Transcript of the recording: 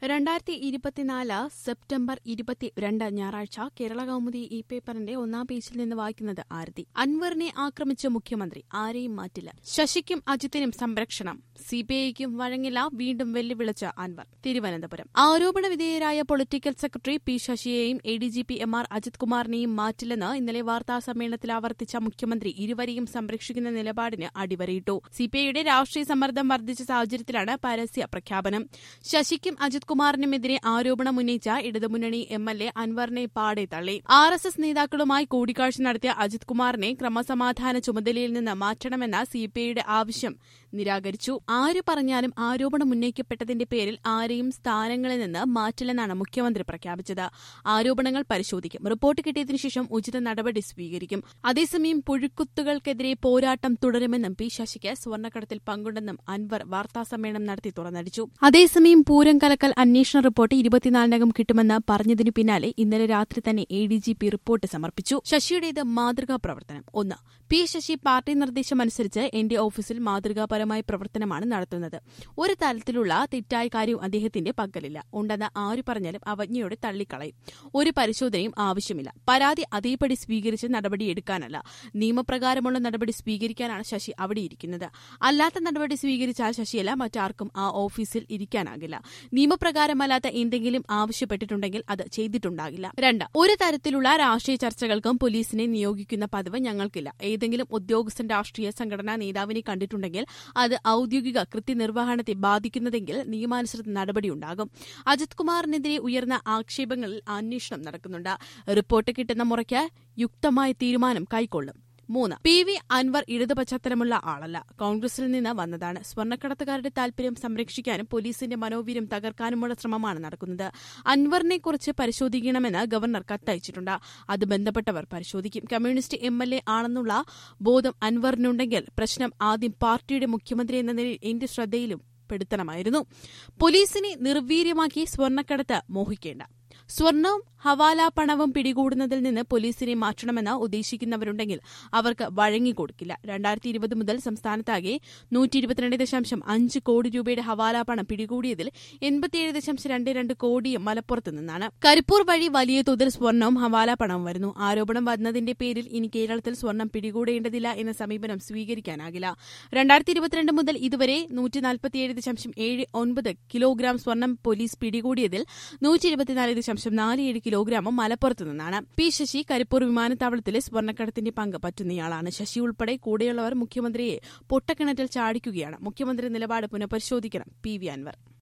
2024 September 22 ഞായറാഴ്ച കേരള കൗമുദി ഈ പേപ്പറിന്റെ ഒന്നാം പേജിൽ നിന്ന് വായിക്കുന്നത് ആരതി. അൻവറിനെ ആക്രമിച്ച മുഖ്യമന്ത്രി ആരെയും മാറ്റില്ല. ശശിക്കും അജിത്തിനും സംരക്ഷണം, സിപിഐക്കും വഴങ്ങില്ല, വീണ്ടും വെല്ലുവിളിച്ച അൻവർ. തിരുവനന്തപുരം. ആരോപണ വിധേയരായ പൊളിറ്റിക്കൽ സെക്രട്ടറി പി ശശിയെയും എഡിജിപി എം ആർ അജിത് കുമാറിനെയും മാറ്റില്ലെന്ന് ഇന്നലെ വാർത്താസമ്മേളനത്തിൽ ആവർത്തിച്ച മുഖ്യമന്ത്രി ഇരുവരെയും സംരക്ഷിക്കുന്ന നിലപാടിന് അടിവരയിട്ടു. സിപിഐയുടെ രാഷ്ട്രീയ സമ്മർദ്ദം വർദ്ധിച്ച സാഹചര്യത്തിലാണ് പരസ്യ പ്രഖ്യാപനം. ശശിക്കും അജിത് കുമാറിനുമെതിരെ ആരോപണമുന്നയിച്ച ഇടതുമുന്നണി എംഎൽഎ അൻവറിനെ പാടെ തള്ളി. ആർഎസ്എസ് നേതാക്കളുമായി കൂടിക്കാഴ്ച നടത്തിയ അജിത് കുമാറിനെ ക്രമസമാധാന ചുമതലയിൽ നിന്ന് മാറ്റണമെന്ന സിപിഐയുടെ ആവശ്യം നിരാകരിച്ചു. ആര് പറഞ്ഞാലും ആരോപണം ഉന്നയിക്കപ്പെട്ടതിന്റെ പേരിൽ ആരെയും സ്ഥാനങ്ങളിൽ നിന്ന് മാറ്റില്ലെന്നാണ് മുഖ്യമന്ത്രി പ്രഖ്യാപിച്ചത്. ആരോപണങ്ങൾ പരിശോധിക്കും, റിപ്പോർട്ട് കിട്ടിയതിനു ശേഷം ഉചിത നടപടി സ്വീകരിക്കും. അതേസമയം പുഴുക്കുത്തുകൾക്കെതിരെ പോരാട്ടം തുടരുമെന്നും പി ശശിക്ക് സ്വർണ്ണക്കടത്തിൽ പങ്കുണ്ടെന്നും അൻവർ വാർത്താസമ്മേളനം നടത്തി തുറന്നടിച്ചു. അതേസമയം പൂരം കലക്കൽ അന്വേഷണ റിപ്പോർട്ട് 24-നകം കിട്ടുമെന്ന് പറഞ്ഞതിനു പിന്നാലെ ഇന്നലെ രാത്രി തന്നെ എഡിജിപി റിപ്പോർട്ട് സമർപ്പിച്ചു. ശശിയുടേത് മാതൃകാ പ്രവർത്തനം. 1. പി ശശി പാർട്ടി നിർദ്ദേശമനുസരിച്ച് എന്റെ ഓഫീസിൽ മാതൃകാപരമായ പ്രവർത്തനമാണ് നടത്തുന്നത്. ഒരു തരത്തിലുള്ള തെറ്റായ കാര്യം അദ്ദേഹത്തിന്റെ പക്കലില്ല. ഉണ്ടെന്ന് ആര് പറഞ്ഞാലും അവജ്ഞയോടെ തള്ളിക്കളയും. ഒരു പരിശോധനയും ആവശ്യമില്ല. പരാതി അതേപടി സ്വീകരിച്ച് നടപടിയെടുക്കാനല്ല, നിയമപ്രകാരമുള്ള നടപടി സ്വീകരിക്കാനാണ് ശശി അവിടെയിരിക്കുന്നത്. അല്ലാത്ത നടപടി സ്വീകരിച്ചാൽ ശശിയല്ല മറ്റാർക്കും ആ ഓഫീസിൽ ഇരിക്കാനാകില്ല. നിയമപ്രകാരമല്ലാത്ത എന്തെങ്കിലും ആവശ്യപ്പെട്ടിട്ടുണ്ടെങ്കിൽ അത് ചെയ്തിട്ടുണ്ടാകില്ല. 2. ഒരു തരത്തിലുള്ള രാഷ്ട്രീയ ചർച്ചകൾക്കും പോലീസിനെ നിയോഗിക്കുന്ന പതിവ് ഞങ്ങൾക്കില്ല. ഏതെങ്കിലും ഉദ്യോഗസ്ഥൻ രാഷ്ട്രീയ സംഘടനാ നേതാവിനെ കണ്ടിട്ടുണ്ടെങ്കിൽ അത് ഔദ്യോഗിക കൃത്യനിർവഹണത്തെ ബാധിക്കുന്നതെങ്കിൽ നിയമാനുസൃത നടപടിയുണ്ടാകും. അജിത് കുമാറിനെതിരെ ഉയർന്ന ആക്ഷേപങ്ങളിൽ അന്വേഷണം നടക്കുന്നുണ്ട്. റിപ്പോർട്ട് കിട്ടുന്ന മുറയ്ക്ക് യുക്തമായ തീരുമാനം കൈക്കൊള്ളും. 3. പി വി അൻവർ ഇടതു പശ്ചാത്തലമുള്ള ആളല്ല, കോൺഗ്രസിൽ നിന്ന് വന്നതാണ്. സ്വർണ്ണക്കടത്തുകാരുടെ താൽപര്യം സംരക്ഷിക്കാനും പോലീസിന്റെ മനോവീര്യം തകർക്കാനുമുള്ള ശ്രമമാണ് നടക്കുന്നത്. അൻവറിനെക്കുറിച്ച് പരിശോധിക്കണമെന്ന് ഗവർണർ കത്തയച്ചിട്ടുണ്ട്. അത് ബന്ധപ്പെട്ടവർ പരിശോധിക്കും. കമ്മ്യൂണിസ്റ്റ് എംഎൽഎ ആണെന്നുള്ള ബോധം അൻവറിനുണ്ടെങ്കിൽ പ്രശ്നം ആദ്യം പാർട്ടിയുടെ മുഖ്യമന്ത്രി എന്ന നിലയിൽ എന്റെ ശ്രദ്ധയിലും പെടുത്തണമായിരുന്നു. പോലീസിനെ നിർവീര്യമാക്കി സ്വർണ്ണക്കടത്ത് മോഹിക്കേണ്ട. സ്വർണവും ഹവാല പണവും പിടികൂടുന്നതിൽ നിന്ന് പോലീസിനെ മാറ്റണമെന്ന് ഉദ്ദേശിക്കുന്നവരുണ്ടെങ്കിൽ അവർക്ക് വഴങ്ങിക്കൊടുക്കില്ല. 2020 മുതൽ സംസ്ഥാനത്താകെ 122.5 കോടി രൂപയുടെ ഹവാല പണം പിടികൂടിയതിൽ 87.22 കോടിയും മലപ്പുറത്ത് നിന്നാണ്. കരിപ്പൂർ വഴി വലിയ തോതിൽ സ്വർണവും ഹവാല പണവും വരുന്നു. ആരോപണം വന്നതിന്റെ പേരിൽ ഇനി കേരളത്തിൽ സ്വർണം പിടികൂടേണ്ടതില്ല എന്ന സമീപനം സ്വീകരിക്കാനാകില്ല. 2022 മുതൽ ഇതുവരെ 147.79 കിലോഗ്രാം സ്വർണം പോലീസ് പിടികൂടിയതിൽ 124.47 കിലോഗ്രാമും മലപ്പുറത്ത് നിന്നാണ്. പി ശശി കരിപ്പൂർ വിമാനത്താവളത്തിലെ സ്വർണ്ണക്കടത്തിന്റെ പങ്ക് പറ്റുന്നയാളാണ്. ശശി ഉൾപ്പെടെ കൂടെയുള്ളവർ മുഖ്യമന്ത്രിയെ പൊട്ടക്കിണറ്റിൽ ചാടിക്കുകയാണ്. മുഖ്യമന്ത്രി നിലപാട് പുനഃപരിശോധിക്കണം. P V Anwar.